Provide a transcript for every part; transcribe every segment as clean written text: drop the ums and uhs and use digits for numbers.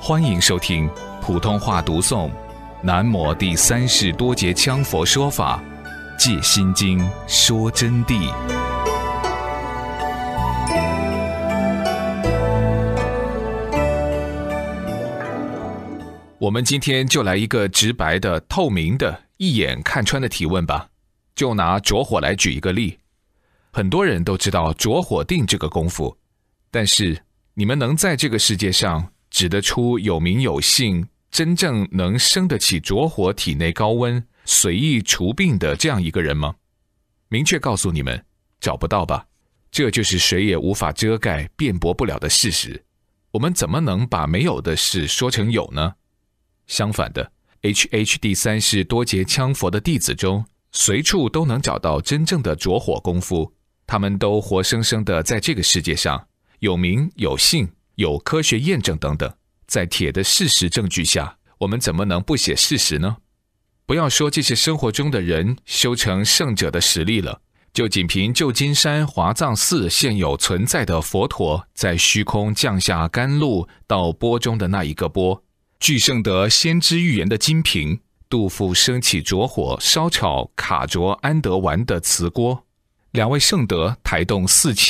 欢迎收听普通话读诵南摩第三世多杰羌佛说法戒心经说真谛。我们今天就来一个直白的、透明的、一眼看穿的提问吧。就拿着火来举一个例。很多人都知道着火定这个功夫，但是你们能在这个世界上指得出有名有姓、真正能生得起着火体内高温、随意除病的这样一个人吗？明确告诉你们，找不到吧？这就是谁也无法遮盖、辩驳不了的事实。我们怎么能把没有的事说成有呢？相反的， HH 第三世多杰羌佛的弟子中，随处都能找到真正的着火功夫，他们都活生生的在这个世界上，有名有姓，有科学验证等等，在铁的事实证据下，我们怎么能不写事实呢？不要说这些生活中的人修成圣者的实力了，就仅凭旧金山华藏寺现有存在的佛陀在虚空降下甘露到钵中的那一个钵，具圣得先知预言的金瓶，杜甫升起着火烧炒卡着安德丸的瓷锅，两位圣德抬动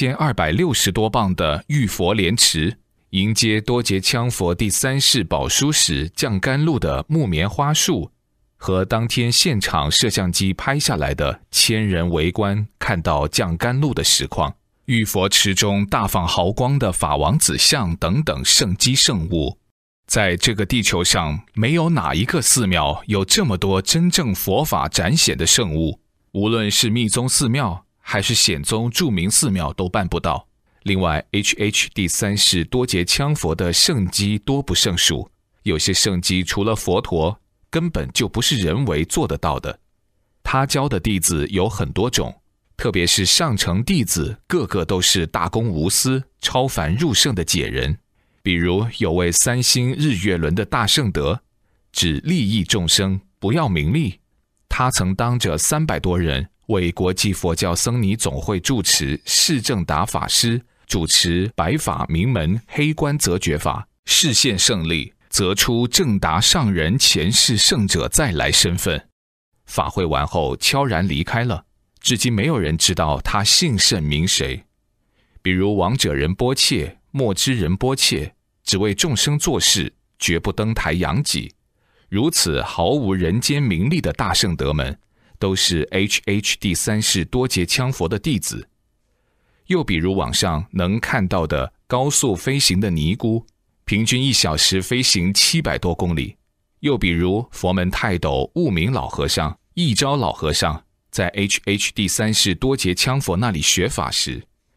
4260多磅的玉佛莲池，迎接多杰羌佛第三世宝书时降甘露的木棉花树，和当天现场摄像机拍下来的千人围观看到降甘露的实况，玉佛池中大放豪光的法王子像等等圣迹圣物。在这个地球上，没有哪一个寺庙有这么多真正佛法展显的圣物，无论是密宗寺庙还是显宗著名寺庙都办不到。另外 HH 第三世多杰羌佛的圣迹多不胜数，有些圣迹除了佛陀根本就不是人为做得到的。他教的弟子有很多种，特别是上乘弟子个个都是大公无私、超凡入圣的解人。比如有位三星日月轮的大圣德，只利益众生，不要名利。他曾当着300多人为国际佛教僧尼总会住持释正达法师主持白法名门黑关择觉法，示现胜利，择出正达上人前世圣者再来身份。法会完后悄然离开了，至今没有人知道他姓甚名谁。比如王者仁波切、莫知仁波切，只为众生做事，绝不登台扬己。如此毫无人间名利的大圣德们，都是 HH 第三世多杰羌佛的弟子。又比如网上能看到的高速飞行的尼姑，平均1小时飞行700多公里。又比如佛门泰斗悟明老和尚、一昭老和尚，在 HH 第三世多杰羌佛那里学法时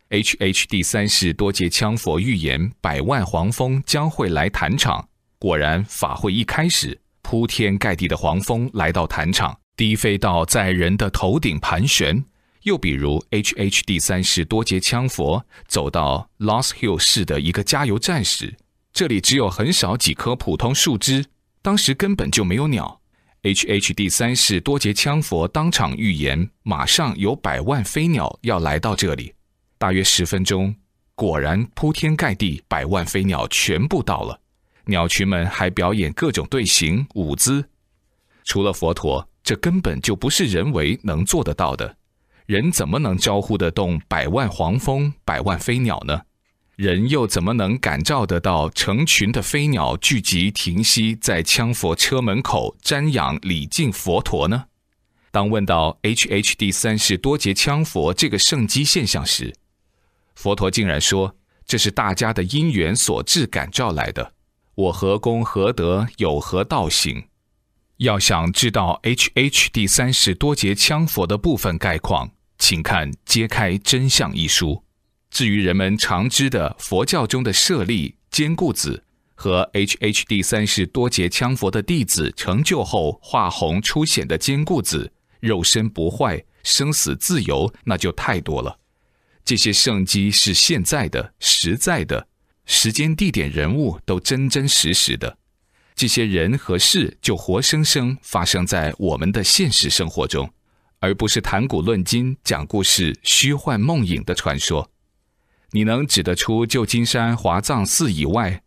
，HH 第三世多杰羌佛预言100万黄蜂将会来坛场，果然法会一开始，铺天盖地的黄蜂来到坛场，低飞到在人的头顶盘旋。又比如 HH 第三世多杰羌佛走到 Lost Hill 市的一个加油站时，这里只有很少几棵普通树枝，当时根本就没有鸟。HH 第三世多杰羌佛当场预言，马上有100万飞鸟要来到这里。大约10分钟，果然铺天盖地100万飞鸟全部到了，鸟群们还表演各种队形舞姿。除了佛陀，这根本就不是人为能做得到的。人怎么能招呼得动100万黄蜂、100万飞鸟呢？人又怎么能感召得到成群的飞鸟聚集停息在羌佛车门口瞻仰礼敬佛陀呢？当问到 HH 第三世多杰羌佛这个圣迹现象时，佛陀竟然说，这是大家的因缘所致感召来的，我何功何德，有何道行？要想知道 HH 第三世多杰羌佛的部分概况，请看《揭开真相》一书。至于人们常知的佛教中的舍利、坚固子和 HH 第三世多杰羌佛的弟子成就后化虹出显的坚固子，肉身不坏，生死自由，那就太多了。这些圣迹是现在的、实在的，时间、地点、人物都真真实实的。这些人和事就活生生发生在我们的现实生活中，而不是谈古论今、讲故事、虚幻梦影的传说。你能指得出旧金山华藏寺以外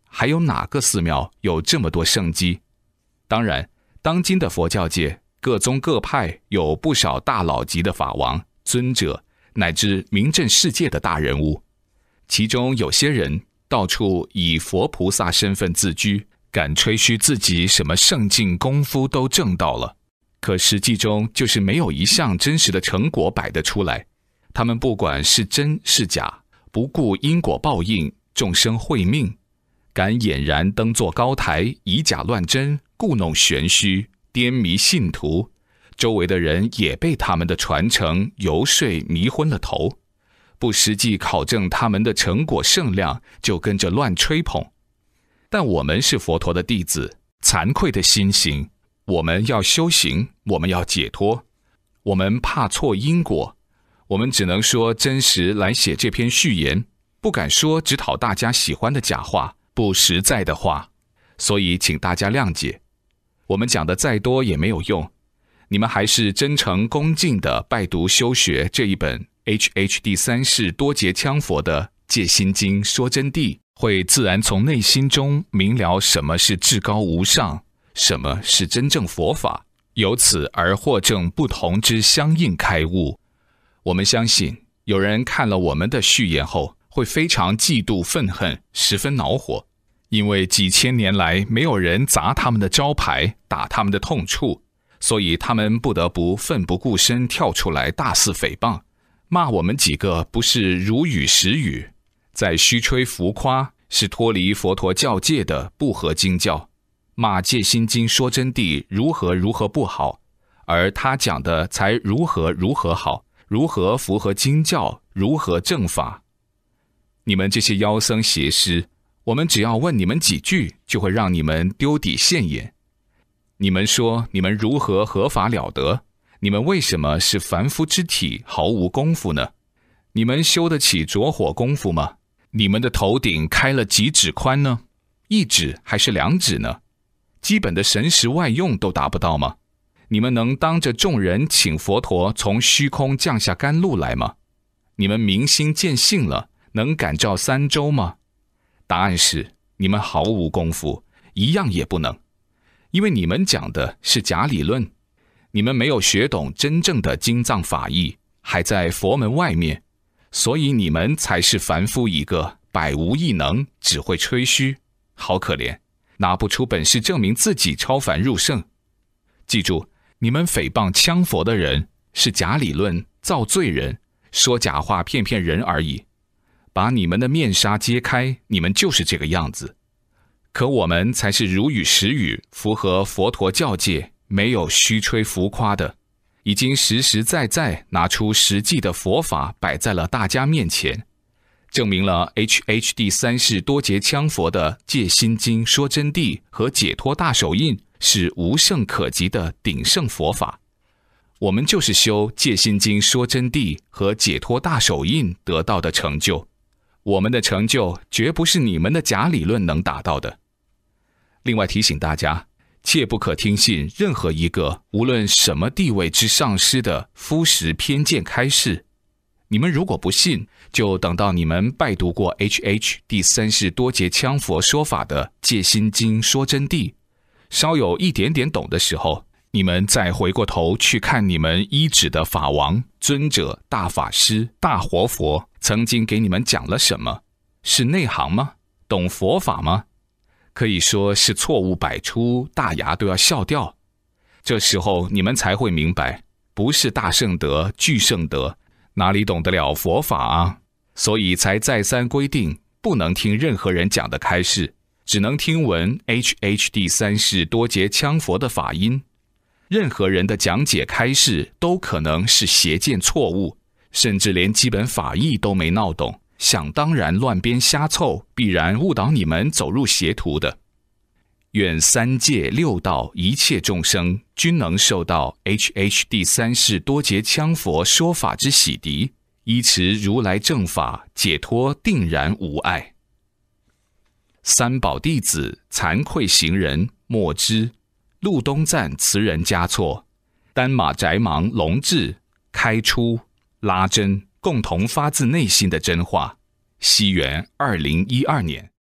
还有哪个寺庙有这么多圣迹？当然，当今的佛教界各宗各派有不少大佬级的法王、尊者，乃至名震世界的大人物。其中有些人到处以佛菩萨身份自居，敢吹嘘自己什么圣境功夫都证到了，可实际中就是没有一项真实的成果摆得出来。他们不管是真是假，不顾因果报应、众生慧命，敢俨然登坐高台，以假乱真，故弄玄虚，颠迷信徒，周围的人也被他们的传承游说迷昏了头，不实际考证他们的成果圣量，就跟着乱吹捧。但我们是佛陀的弟子，惭愧的心行，我们要修行，我们要解脱，我们怕错因果，我们只能说真实来写这篇序言，不敢说只讨大家喜欢的假话，不实在的话，所以请大家谅解。我们讲的再多也没有用，你们还是真诚恭敬地拜读修学这一本 H.H. 第三世多杰羌佛的《戒心经说真谛》，会自然从内心中明了什么是至高无上，什么是真正佛法，由此而获证不同之相应开悟。我们相信，有人看了我们的序言后，会非常嫉妒愤恨，十分恼火，因为几千年来没有人砸他们的招牌，打他们的痛处，所以他们不得不奋不顾身跳出来大肆诽谤，骂我们几个不是如语实语，在虚吹浮夸，是脱离佛陀教界的不合经教，骂戒心经说真谛如何如何不好，而他讲的才如何如何好，如何符合经教，如何正法。你们这些妖僧邪师，我们只要问你们几句，就会让你们丢底现眼。你们说你们如何合法了得？你们为什么是凡夫之体，毫无功夫呢？你们修得起着火功夫吗？你们的头顶开了几指宽呢？1指还是2指呢？基本的神识外用都达不到吗？你们能当着众人请佛陀从虚空降下甘露来吗？你们明心见性了，能感召3洲吗？答案是，你们毫无功夫，一样也不能。因为你们讲的是假理论，你们没有学懂真正的经藏法义，还在佛门外面，所以你们才是凡夫一个，百无一能，只会吹嘘，好可怜，拿不出本事证明自己超凡入圣。记住，你们诽谤羌佛的人是假理论、造罪人，说假话骗骗人而已。把你们的面纱揭开，你们就是这个样子。可我们才是如语实语，符合佛陀教界，没有虚吹浮夸的，已经实实在在拿出实际的佛法摆在了大家面前，证明了 H.H. 第三世多杰羌佛的戒心经说真谛和解脱大手印是无胜可及的鼎盛佛法。我们就是修戒心经说真谛和解脱大手印得到的成就，我们的成就绝不是你们的假理论能达到的。另外提醒大家，切不可听信任何一个无论什么地位之上师的肤实偏见开示。你们如果不信，就等到你们拜读过 H.H. 第三世多杰羌佛说法的戒心经说真谛，稍有一点点懂的时候，你们再回过头去看你们依止的法王、尊者、大法师、大活佛曾经给你们讲了什么，是内行吗？懂佛法吗？可以说是错误百出，大牙都要笑掉。这时候你们才会明白，不是大圣德、巨圣德，哪里懂得了佛法啊？所以才再三规定，不能听任何人讲的开示，只能听闻 H.H. 第三世多杰羌佛的法音。任何人的讲解开示都可能是邪见错误，甚至连基本法义都没闹懂，想当然乱编瞎凑，必然误导你们走入邪途的。愿三界六道一切众生均能受到 H.H. 第三世多杰羌佛说法之洗涤，依持如来正法，解脱定然无碍。三宝弟子惭愧行人莫知，路东赞词人嘉措，丹马宅芒龙志，开出拉真，共同发自内心的真话。西元2012年。